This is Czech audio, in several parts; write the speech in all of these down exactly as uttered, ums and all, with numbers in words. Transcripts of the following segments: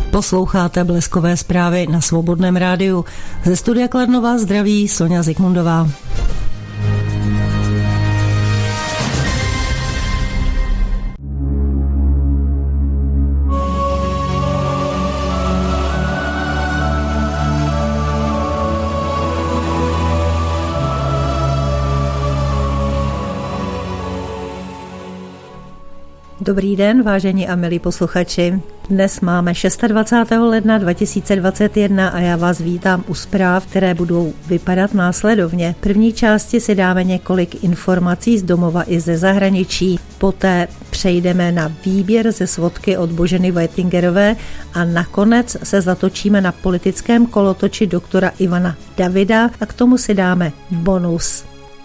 Posloucháte Bleskové zprávy na Svobodném rádiu. Ze studia Kladno vás zdraví Sonja Zikmundová. Dobrý den, vážení a milí posluchači. Dnes máme dvacátého šestého ledna dva tisíce dvacet jedna a já vás vítám u zpráv, které budou vypadat následovně. V první části si dáme několik informací z domova i ze zahraničí. Poté přejdeme na výběr ze svodky od Boženy Weitingerové a nakonec se zatočíme na politickém kolotoči doktora Ivana Davida a k tomu si dáme bonus.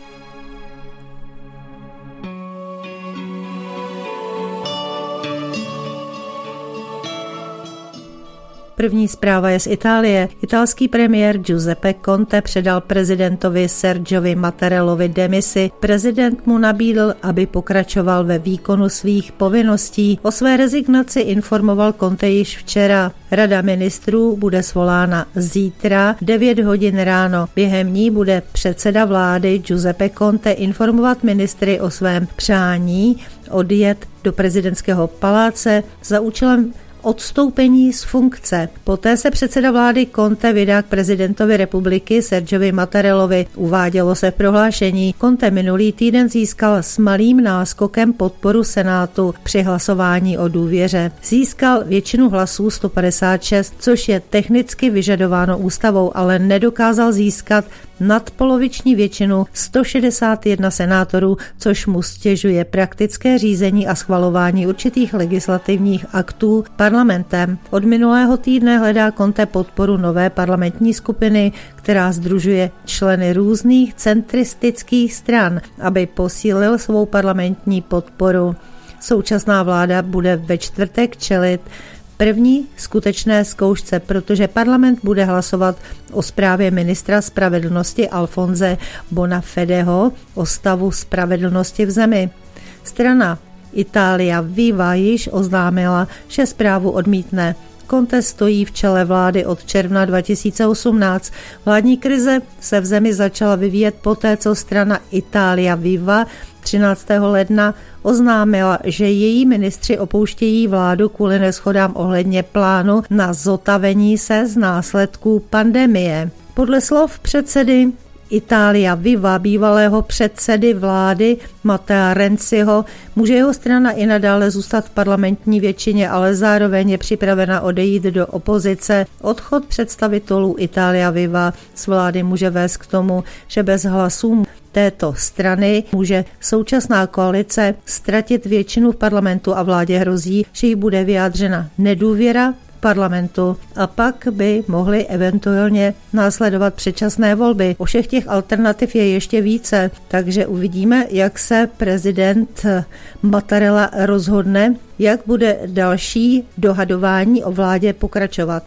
První zpráva je z Itálie. Italský premiér Giuseppe Conte předal prezidentovi Sergiovi Mattarellovi demisi. Prezident mu nabídl, aby pokračoval ve výkonu svých povinností. O své rezignaci informoval Conte již včera. Rada ministrů bude svolána zítra devět hodin ráno. Během ní bude předseda vlády Giuseppe Conte informovat ministry o svém přání odjet do prezidentského paláce za účelem odstoupení z funkce. Poté se předseda vlády Conte vydá k prezidentovi republiky Sergiovi Mattarellovi. Uvádělo se v prohlášení. Conte minulý týden získal s malým náskokem podporu Senátu při hlasování o důvěře. Získal většinu hlasů sto padesát šest, což je technicky vyžadováno ústavou, ale nedokázal získat nadpoloviční většinu sto šedesát jedna senátorů, což mu stěžuje praktické řízení a schvalování určitých legislativních aktů parlamentem. Od minulého týdne hledá Conte podporu nové parlamentní skupiny, která sdružuje členy různých centristických stran, aby posílil svou parlamentní podporu. Současná vláda bude ve čtvrtek čelit první skutečné zkoušce, protože parlament bude hlasovat o zprávě ministra spravedlnosti Alfonse Bonafedeho o stavu spravedlnosti v zemi. Strana Italia Viva již oznámila, že zprávu odmítne. Conte stojí v čele vlády od června dva tisíce osmnáct. Vládní krize se v zemi začala vyvíjet poté, co strana Italia Viva třináctého ledna oznámila, že její ministři opouštějí vládu kvůli neshodám ohledně plánu na zotavení se z následků pandemie. Podle slov předsedy Italia Viva, bývalého předsedy vlády Mattea Renziho, může jeho strana i nadále zůstat v parlamentní většině, ale zároveň je připravena odejít do opozice. Odchod představitelů Italia Viva z vlády může vést k tomu, že bez hlasů této strany může současná koalice ztratit většinu v parlamentu a vládě hrozí, že jí bude vyjádřena nedůvěra parlamentu a pak by mohly eventuálně následovat předčasné volby. O všech těch alternativ je ještě více, takže uvidíme, jak se prezident Mattarella rozhodne, jak bude další dohadování o vládě pokračovat.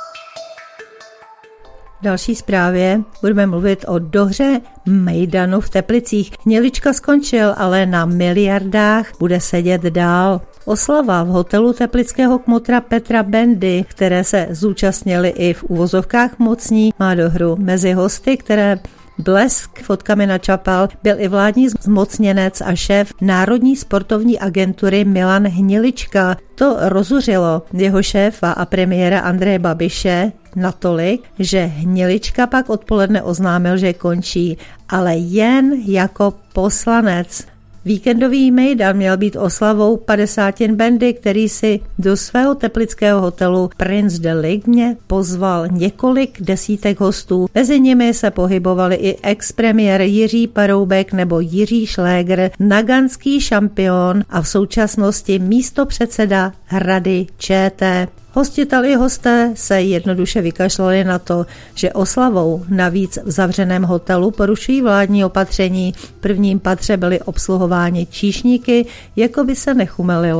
V další zprávě budeme mluvit o dohře mejdanu v Teplicích. Hnělička skončil, ale na miliardách bude sedět dál. Oslava v hotelu teplického kmotra Petra Bendy, které se zúčastnili i v uvozovkách mocní, má dohru. Mezi hosty, které blesk fotkami načapal, byl i vládní zmocněnec a šéf Národní sportovní agentury Milan Hnilička. To rozuřilo jeho šéfa a premiéra Andreje Babiše natolik, že Hnilička pak odpoledne oznámil, že končí, ale jen jako poslanec. Víkendový mejdan měl být oslavou padesátin Bendy, který si do svého teplického hotelu Prince de Ligne pozval několik desítek hostů. Mezi nimi se pohybovali i ex-premiér Jiří Paroubek nebo Jiří Šlégr, naganský šampion a v současnosti místopředseda Rady ČT. Hostiteli hosté se jednoduše vykašlali na to, že oslavou navíc v zavřeném hotelu porušují vládní opatření. V prvním patře byly obsluhováni číšníky, jako by se nechumelilo. V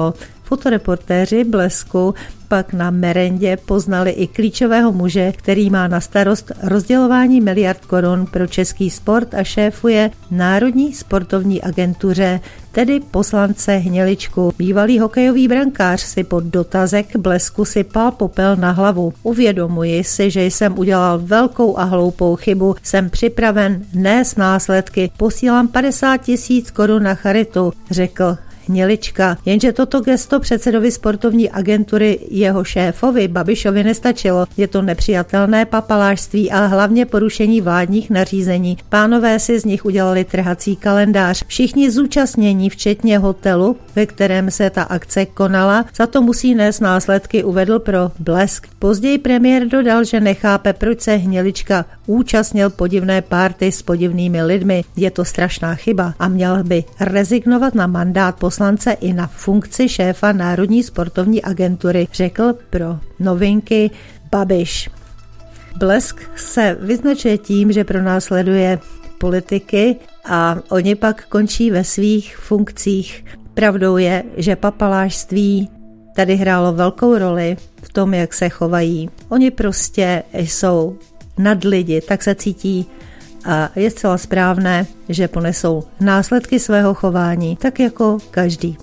Fotoreportéři Blesku pak na merendě poznali i klíčového muže, který má na starost rozdělování miliard korun pro český sport a šéfuje Národní sportovní agentuře, tedy poslance Hniličku. Bývalý hokejový brankář si pod dotazek Blesku sypal popel na hlavu. Uvědomuji si, že jsem udělal velkou a hloupou chybu. Jsem připraven nést následky. Posílám padesát tisíc korun na charitu, řekl Hnilička. Jenže toto gesto předsedovi sportovní agentury jeho šéfovi Babišovi nestačilo. Je to nepřijatelné papalášství a hlavně porušení vládních nařízení. Pánové si z nich udělali trhací kalendář. Všichni zúčastnění, včetně hotelu, ve kterém se ta akce konala, za to musí nést následky, uvedl pro Blesk. Později premiér dodal, že nechápe, proč se Hnilička účastnil podivné párty s podivnými lidmi. Je to strašná chyba a měl by rezignovat na mandát poslance i na funkci šéfa Národní sportovní agentury, řekl pro Novinky Babiš. Blesk se vyznačuje tím, že pronásleduje politiky a oni pak končí ve svých funkcích. Pravdou je, že papalášství tady hrálo velkou roli v tom, jak se chovají. Oni prostě jsou nad lidi, tak se cítí a je zcela správné, že ponesou následky svého chování, tak jako každý.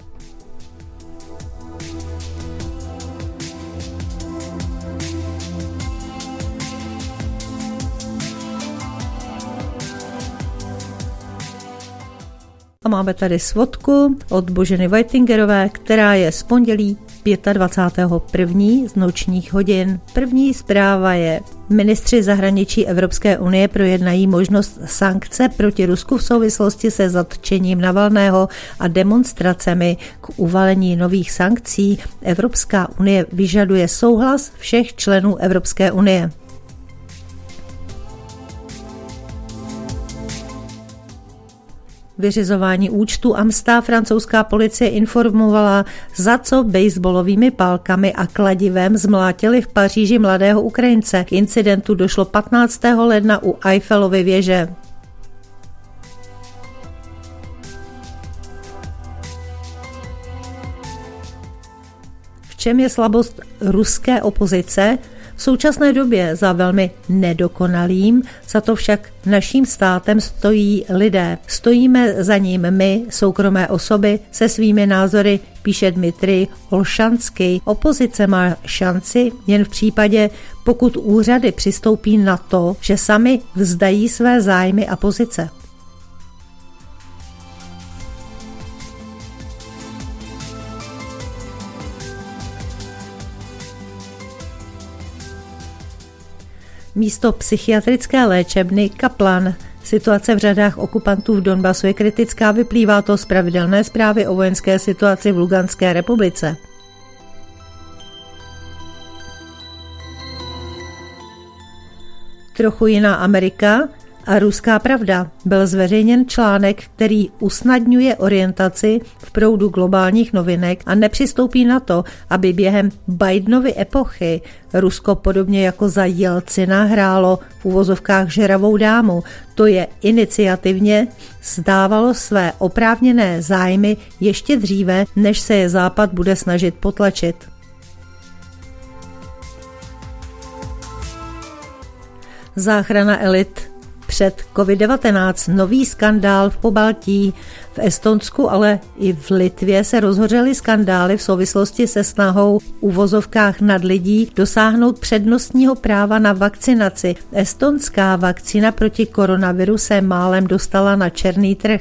A máme tady svodku od Boženy Whitingerové, která je z pondělí dvacátého prvního z nočních hodin. První zpráva je: ministři zahraničí Evropské unie projednají možnost sankce proti Rusku v souvislosti se zatčením Navalného a demonstracemi. K uvalení nových sankcí Evropská unie vyžaduje souhlas všech členů Evropské unie. Vyřizování účtu a msta francouzská policie informovala, za co baseballovými pálkami a kladivem zmlátili v Paříži mladého Ukrajince. K incidentu došlo patnáctého ledna u Eiffelovy věže. V čem je slabost ruské opozice? V současné době za velmi nedokonalým, za to však naším státem stojí lidé. Stojíme za ním my, soukromé osoby, se svými názory, píše Dmitrij Olšanský. Opozice má šanci jen v případě, pokud úřady přistoupí na to, že sami vzdají své zájmy a pozice. Místo psychiatrické léčebny Kaplan. Situace v řadách okupantů v Donbasu je kritická, vyplývá to z pravidelné zprávy o vojenské situaci v Luganské republice. Trochu jiná Amerika a ruská pravda. Byl zveřejněn článek, který usnadňuje orientaci v proudu globálních novinek a nepřistoupí na to, aby během Bidenovy epochy Rusko podobně jako za Jelcina hrálo v uvozovkách žeravou dámu. To je iniciativně zdávalo své oprávněné zájmy ještě dříve, než se je Západ bude snažit potlačit. Záchrana elit před covid devatenáct, nový skandál v Pobaltí, v Estonsku, ale i v Litvě se rozhořely skandály v souvislosti se snahou v uvozovkách nadlidí dosáhnout přednostního práva na vakcinaci. Estonská vakcína proti koronaviru se málem dostala na černý trh.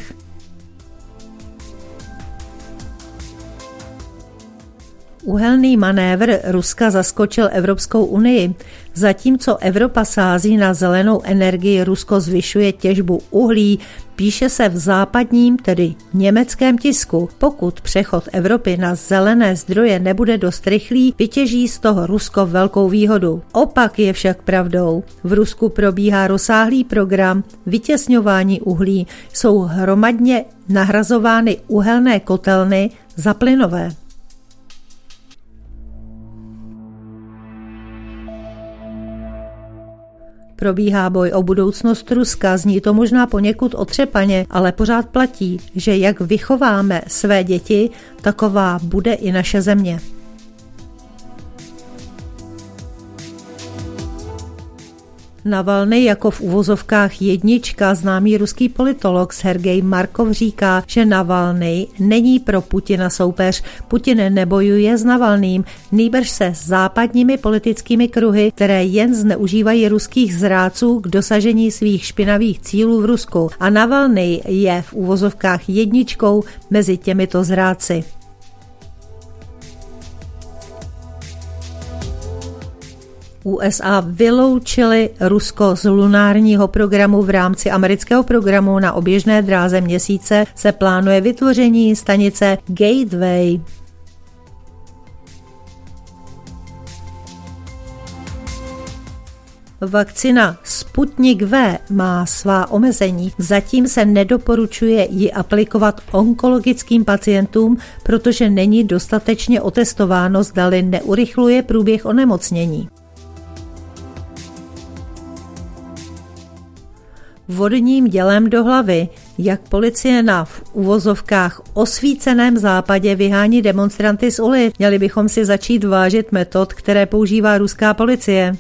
Uhelný manévr Ruska zaskočil Evropskou unii. Zatímco Evropa sází na zelenou energii, Rusko zvyšuje těžbu uhlí, píše se v západním, tedy německém tisku. Pokud přechod Evropy na zelené zdroje nebude dost rychlý, vytěží z toho Rusko velkou výhodu. Opak je však pravdou. V Rusku probíhá rozsáhlý program vytěsňování uhlí. Jsou hromadně nahrazovány uhelné kotelny za plynové. probíhá boj o budoucnost Ruska, zní to možná poněkud otřepaně, ale pořád platí, že jak vychováme své děti, taková bude i naše země. Navalny jako v uvozovkách jednička známý ruský politolog Sergej Markov říká, že Navalny není pro Putina soupeř. Putin nebojuje s Navalným, nýbrž se s západními politickými kruhy, které jen zneužívají ruských zrádců k dosažení svých špinavých cílů v Rusku. A Navalny je v uvozovkách jedničkou mezi těmito zrádci. U S A vyloučili Rusko z lunárního programu v rámci amerického programu na oběžné dráze Měsíce se plánuje vytvoření stanice Gateway. Vakcína Sputnik V má svá omezení. Zatím se nedoporučuje ji aplikovat onkologickým pacientům, protože není dostatečně otestováno, zdali neurychluje průběh onemocnění. Vodním dělem do hlavy, jak policie na v uvozovkách osvíceném západě vyhání demonstranty z ulic. Měli bychom si začít vážit metod, které používá ruská policie.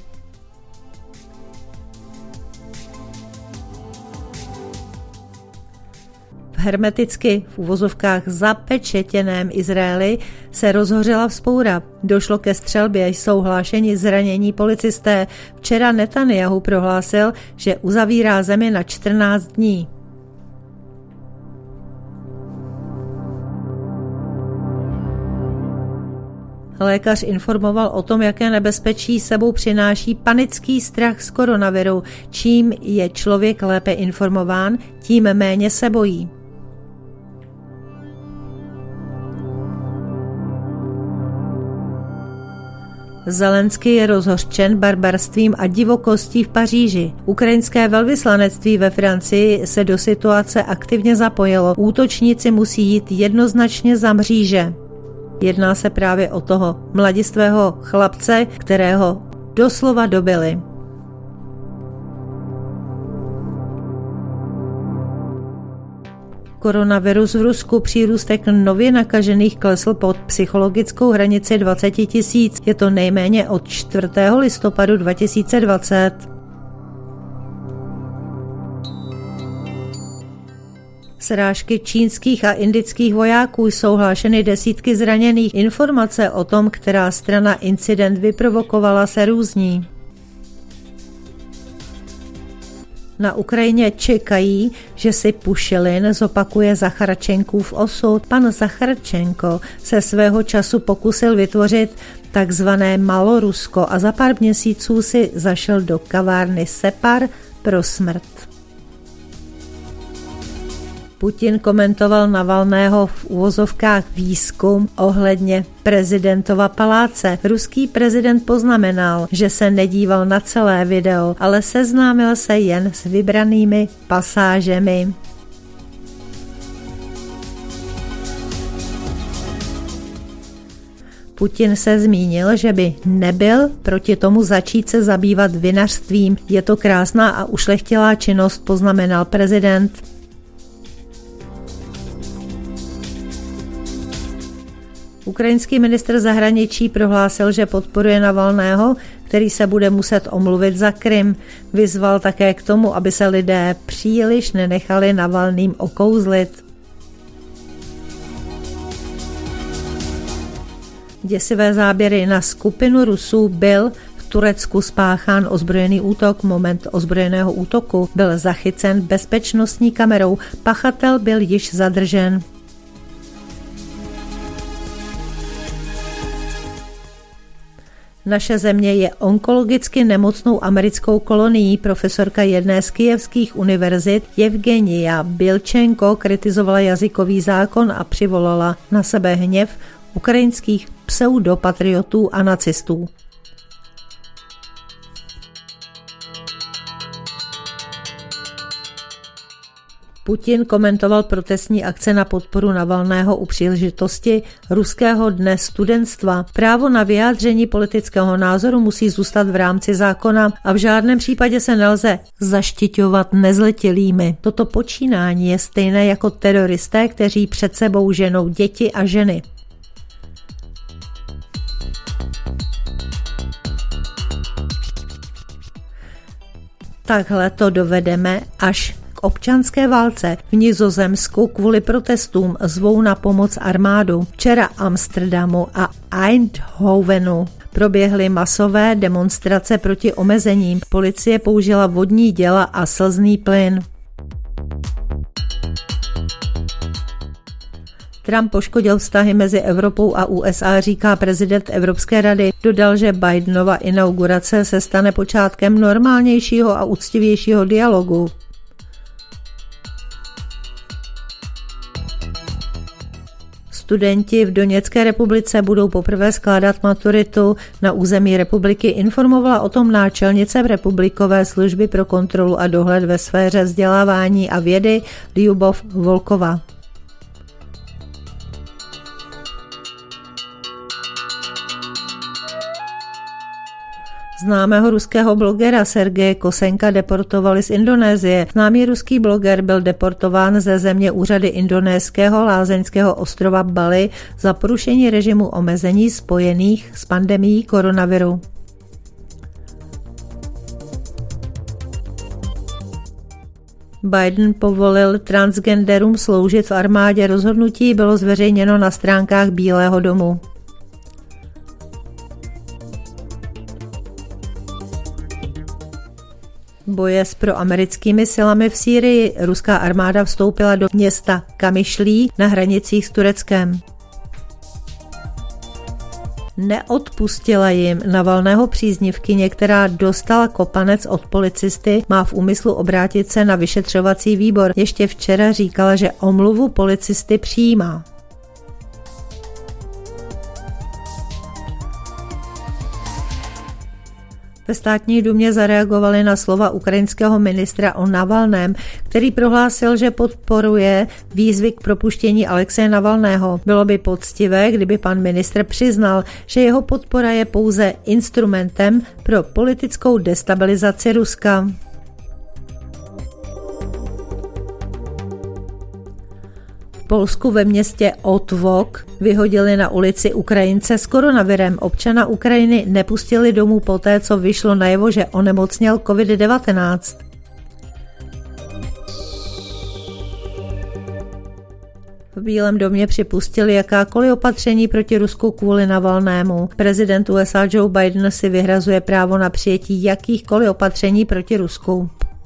V hermeticky v uvozovkách zapečetěném Izraeli se rozhořela vzpoura. Došlo ke střelbě, jsou hlášeni zranění policisté. Včera Netanjahu prohlásil, že uzavírá zemi na čtrnáct dní. Lékař informoval o tom, jaké nebezpečí sebou přináší panický strach z koronaviru. Čím je člověk lépe informován, tím méně se bojí. Zelenský je rozhořčen barbarstvím a divokostí v Paříži. Ukrajinské velvyslanectví ve Francii se do situace aktivně zapojilo. Útočníci musí jít jednoznačně za mříže. Jedná se právě o toho mladistvého chlapce, kterého doslova dobili. Koronavirus v Rusku, přírůstek nově nakažených klesl pod psychologickou hranici dvacet tisíc. Je to nejméně od čtvrtého listopadu dva tisíce dvacet. Srážky čínských a indických vojáků jsou hlášeny desítky zraněných. Informace o tom, která strana incident vyprovokovala, se různí. Na Ukrajině čekají, že si Pušilin zopakuje Zacharčenkův osud. Pan Zacharčenko se svého času pokusil vytvořit takzvané Malorusko a za pár měsíců si zašel do kavárny Separ pro smrt. Putin komentoval Navalného v uvozovkách výzkum ohledně prezidentova paláce. Ruský prezident poznamenal, že se nedíval na celé video, ale seznámil se jen s vybranými pasážemi. Putin se zmínil, že by nebyl proti tomu začít se zabývat vinařstvím. Je to krásná a ušlechtilá činnost, poznamenal prezident. Ukrajinský ministr zahraničí prohlásil, že podporuje Navalného, který se bude muset omluvit za Krym. Vyzval také k tomu, aby se lidé příliš nenechali Navalným okouzlit. Děsivé záběry na skupinu Rusů byl v Turecku spáchán ozbrojený útok. Moment ozbrojeného útoku byl zachycen bezpečnostní kamerou. Pachatel byl již zadržen. Naše země je onkologicky nemocnou americkou kolonií. Profesorka jedné z kyjevských univerzit Evgenija Bilčenko kritizovala jazykový zákon a přivolala na sebe hněv ukrajinských pseudopatriotů a nacistů. Putin komentoval protestní akce na podporu Navalného u příležitosti Ruského dne studentstva. Právo na vyjádření politického názoru musí zůstat v rámci zákona a v žádném případě se nelze zaštiťovat nezletilými. Toto počínání je stejné jako teroristé, kteří před sebou ženou děti a ženy. Takhle to dovedeme až k občanské válce. V Nizozemsku kvůli protestům zvou na pomoc armádu. Včera Amsterdamu a Eindhovenu proběhly masové demonstrace proti omezením. Policie použila vodní děla a slzný plyn. Trump poškodil vztahy mezi Evropou a U S A, říká prezident Evropské rady. Dodal, že Bidenova inaugurace se stane počátkem normálnějšího a úctivějšího dialogu. Studenti v Doněcké republice budou poprvé skládat maturitu na území republiky, informovala o tom náčelnice Republikové služby pro kontrolu a dohled ve sféře vzdělávání a vědy Lyubov Volkova. Známého ruského blogera Sergeje Kosenka deportovali z Indonésie. Známý ruský bloger byl deportován ze země úřady indonéského lázeňského ostrova Bali za porušení režimu omezení spojených s pandemií koronaviru. Biden povolil transgenderům sloužit v armádě. Rozhodnutí bylo zveřejněno na stránkách Bílého domu. Boje s proamerickými silami v Sýrii. Ruská armáda vstoupila do města Kamišlí na hranicích s Tureckem. Neodpustila jim Navalného příznivkyně, která dostala kopanec od policisty, má v úmyslu obrátit se na vyšetřovací výbor. Ještě včera říkala, že omluvu policisty přijímá. Ve státní dumě zareagovali na slova ukrajinského ministra o Navalném, který prohlásil, že podporuje výzvy k propuštění Alexeje Navalného. Bylo by poctivé, kdyby pan ministr přiznal, že jeho podpora je pouze instrumentem pro politickou destabilizaci Ruska. V Polsku ve městě Otwok vyhodili na ulici Ukrajince s koronavirem. Občana Ukrajiny nepustili domů poté, co vyšlo najevo, že onemocněl covid devatenáct. V Bílém domě připustili jakákoliv opatření proti Rusku kvůli Navalnému. Prezident U S A Joe Biden si vyhrazuje právo na přijetí jakýchkoliv opatření proti Rusku.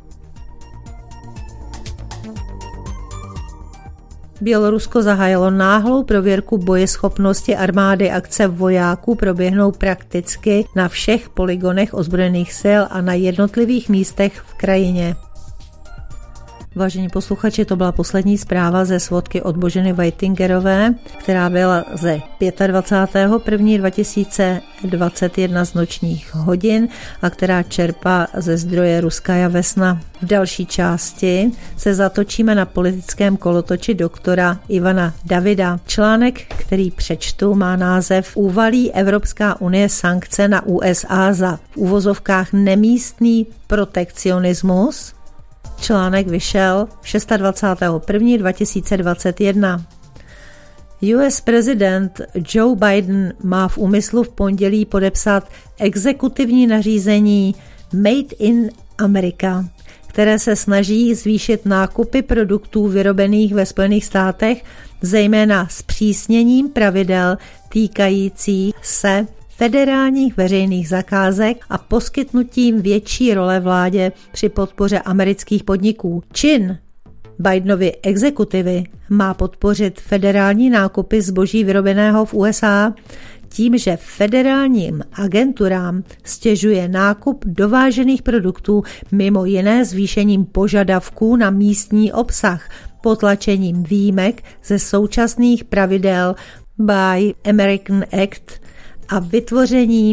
Bělorusko zahájilo náhlou prověrku bojeschopnosti armády. Akce vojáků proběhnou prakticky na všech polygonech ozbrojených sil a na jednotlivých místech v krajině. Vážení posluchači, to byla poslední zpráva ze svodky od Boženy Whitingerové, která byla ze dvacátého pátého prvního dva tisíce dvacet jedna z nočních hodin a která čerpá ze zdroje Ruskaja Vesna. V další části se zatočíme na politickém kolotoči doktora Ivana Davida. Článek, který přečtu, má název Uvalí Evropská unie sankce na U S A za v uvozovkách nemístný protekcionismus. Článek vyšel dvacátého šestého prvního dva tisíce dvacet jedna. U S prezident Joe Biden má v úmyslu v pondělí podepsat exekutivní nařízení Made in America, které se snaží zvýšit nákupy produktů vyrobených ve Spojených státech, zejména zpřísněním pravidel týkajících se federálních veřejných zakázek a poskytnutím větší role vládě při podpoře amerických podniků. Čin Bidenovy exekutivy má podpořit federální nákupy zboží vyrobeného v U S A tím, že federálním agenturám stěžuje nákup dovážených produktů, mimo jiné zvýšením požadavků na místní obsah, potlačením výjimek ze současných pravidel Buy American Act a vytvořením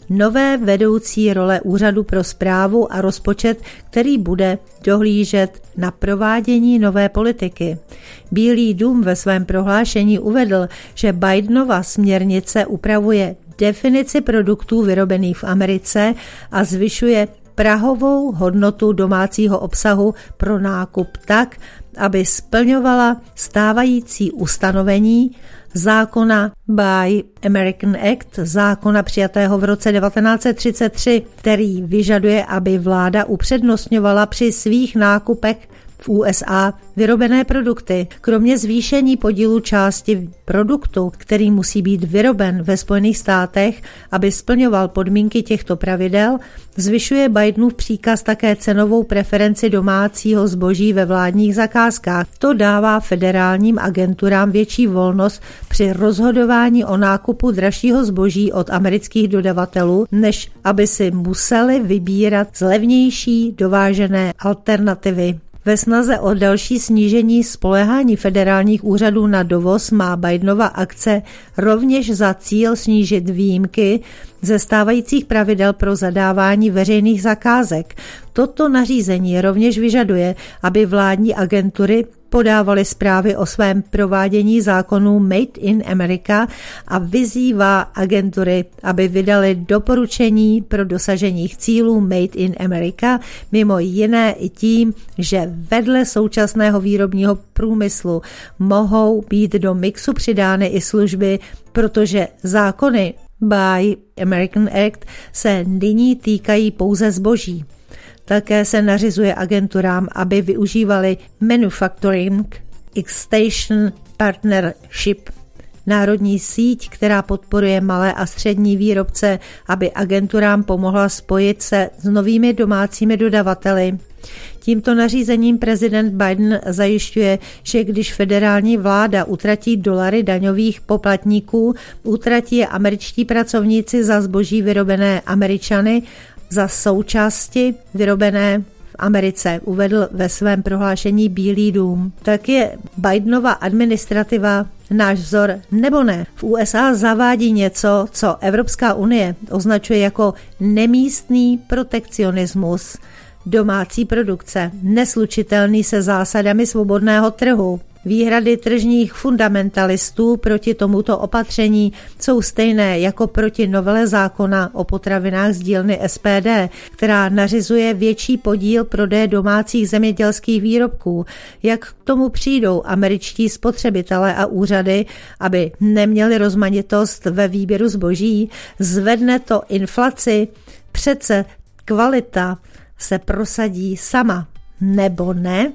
nové vedoucí role Úřadu pro správu a rozpočet, který bude dohlížet na provádění nové politiky. Bílý dům ve svém prohlášení uvedl, že Bidenova směrnice upravuje definici produktů vyrobených v Americe a zvyšuje prahovou hodnotu domácího obsahu pro nákup tak, aby splňovala stávající ustanovení zákona Buy American Act, zákona přijatého v roce devatenáct set třicet tři, který vyžaduje, aby vláda upřednostňovala při svých nákupech v U S A vyrobené produkty. Kromě zvýšení podílu části produktu, který musí být vyroben ve Spojených státech, aby splňoval podmínky těchto pravidel, zvyšuje Bidenův příkaz také cenovou preferenci domácího zboží ve vládních zakázkách. To dává federálním agenturám větší volnost při rozhodování o nákupu dražšího zboží od amerických dodavatelů, než aby si museli vybírat z levnější dovážené alternativy. Ve snaze o další snížení spoléhání federálních úřadů na dovoz má Bidenova akce rovněž za cíl snížit výjimky ze stávajících pravidel pro zadávání veřejných zakázek. Toto nařízení rovněž vyžaduje, aby vládní agentury podávaly zprávy o svém provádění zákonů Made in America a vyzývá agentury, aby vydali doporučení pro dosažení cílů Made in America, mimo jiné i tím, že vedle současného výrobního průmyslu mohou být do mixu přidány i služby, protože zákony Buy American Act se nyní týkají pouze zboží. Také se nařizuje agenturám, aby využívali Manufacturing Extension Partnership, národní síť, která podporuje malé a střední výrobce, aby agenturám pomohla spojit se s novými domácími dodavateli. Tímto nařízením prezident Biden zajišťuje, že když federální vláda utratí dolary daňových poplatníků, utratí je američtí pracovníci za zboží vyrobené Američany, za součásti vyrobené v Americe, uvedl ve svém prohlášení Bílý dům. Tak je Bidenova administrativa náš vzor nebo ne? V U S A zavádí něco, co Evropská unie označuje jako nemístný protekcionismus, domácí produkce, neslučitelný se zásadami svobodného trhu. Výhrady tržních fundamentalistů proti tomuto opatření jsou stejné jako proti novele zákona o potravinách z dílny S P D, která nařizuje větší podíl prodeje domácích zemědělských výrobků. Jak k tomu přijdou američtí spotřebitelé a úřady, aby neměli rozmanitost ve výběru zboží? Zvedne to inflaci? Přece kvalita se prosadí sama, nebo ne?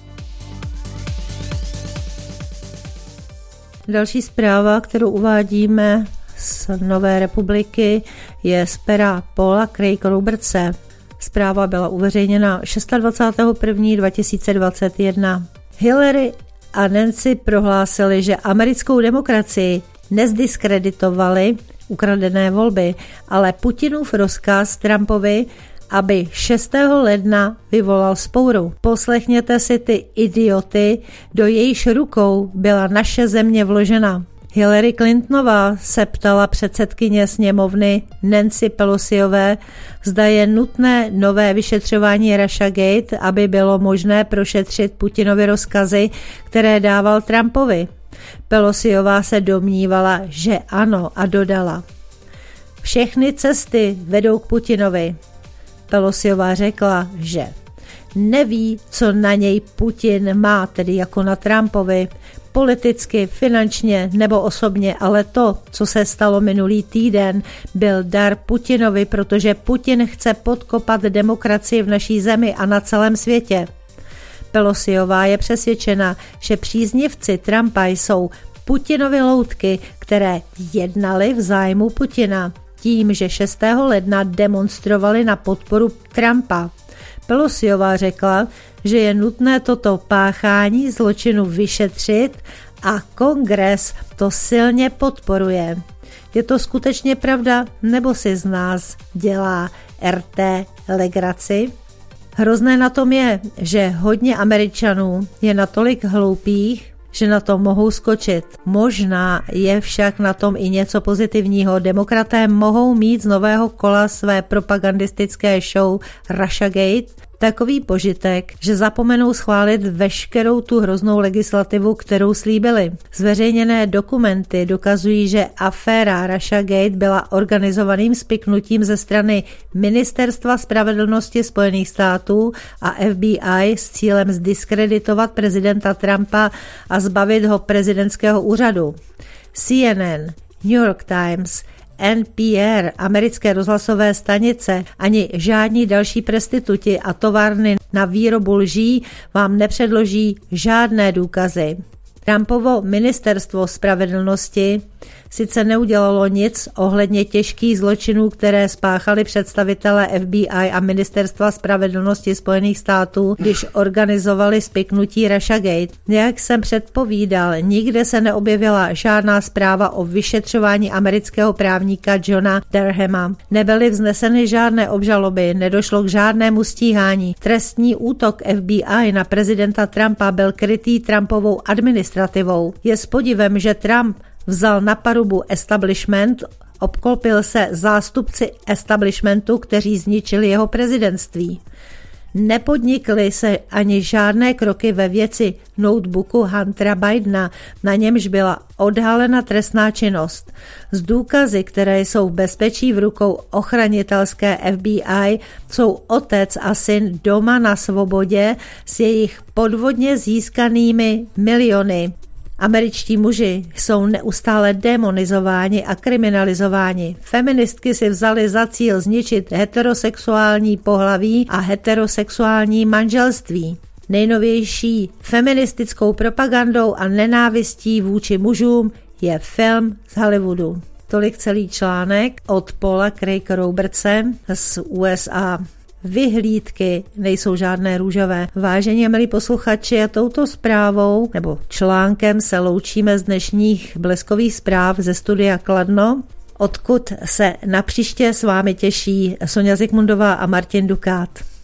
Další zpráva, kterou uvádíme z Nové republiky, je z pera Paula Craig Robertse. Zpráva byla uveřejněna dvacátého prvního prvního dva tisíce dvacet jedna. Hillary a Nancy prohlásili, že americkou demokracii nezdiskreditovali ukradené volby, ale Putinův rozkaz Trumpovi, aby šestého ledna vyvolal vzpouru. Poslechněte si ty idioty, do jejíž rukou byla naše země vložena. Hillary Clintonová se ptala předsedkyně sněmovny Nancy Pelosiové, zda je nutné nové vyšetřování Russiagate, aby bylo možné prošetřit Putinovy rozkazy, které dával Trumpovi. Pelosiová se domnívala, že ano, a dodala: všechny cesty vedou k Putinovi. Pelosiová řekla, že neví, co na něj Putin má, tedy jako na Trumpovi, politicky, finančně nebo osobně, ale to, co se stalo minulý týden, byl dar Putinovi, protože Putin chce podkopat demokracii v naší zemi a na celém světě. Pelosiová je přesvědčena, že příznivci Trumpa jsou Putinovy loutky, které jednaly v zájmu Putina tím, že šestého ledna demonstrovali na podporu Trumpa. Pelosiová řekla, že je nutné toto páchání zločinu vyšetřit a Kongres to silně podporuje. Je to skutečně pravda, nebo si z nás dělá R T legraci? Hrozné na tom je, že hodně Američanů je natolik hloupých, že na to mohou skočit. Možná je však na tom i něco pozitivního. Demokraté mohou mít z nového kola své propagandistické show Russiagate takový požitek, že zapomenou schválit veškerou tu hroznou legislativu, kterou slíbili. Zveřejněné dokumenty dokazují, že aféra Russiagate byla organizovaným spiknutím ze strany Ministerstva spravedlnosti Spojených států a F B I s cílem zdiskreditovat prezidenta Trumpa a zbavit ho prezidentského úřadu. C N N, New York Times, N P R, americké rozhlasové stanice, ani žádní další prostituti a továrny na výrobu lží vám nepředloží žádné důkazy. Trumpovo ministerstvo spravedlnosti sice neudělalo nic ohledně těžkých zločinů, které spáchali představitelé F B I a Ministerstva spravedlnosti Spojených států, když organizovali spiknutí Russiagate. Jak jsem předpovídal, nikde se neobjevila žádná zpráva o vyšetřování amerického právníka Johna Durhama. Nebyly vzneseny žádné obžaloby, nedošlo k žádnému stíhání. Trestní útok F B I na prezidenta Trumpa byl krytý Trumpovou administrativou. Je s podivem, že Trump vzal na parubu establishment, obklopil se zástupci establishmentu, kteří zničili jeho prezidentství. Nepodnikly se ani žádné kroky ve věci notebooku Huntera Bidena, na němž byla odhalena trestná činnost. Z důkazy, které jsou v bezpečí v rukou ochranitelské F B I, jsou otec a syn doma na svobodě s jejich podvodně získanými miliony. Američtí muži jsou neustále demonizováni a kriminalizováni. Feministky si vzaly za cíl zničit heterosexuální pohlaví a heterosexuální manželství. Nejnovější feministickou propagandou a nenávistí vůči mužům je film z Hollywoodu. Tolik celý článek od Paula Craig Robertse z U S A. Vyhlídky nejsou žádné růžové. Vážení a milí posluchači, a touto zprávou nebo článkem se loučíme z dnešních bleskových zpráv ze studia Kladno, odkud se napříště s vámi těší Sonja Zikmundová a Martin Dukát.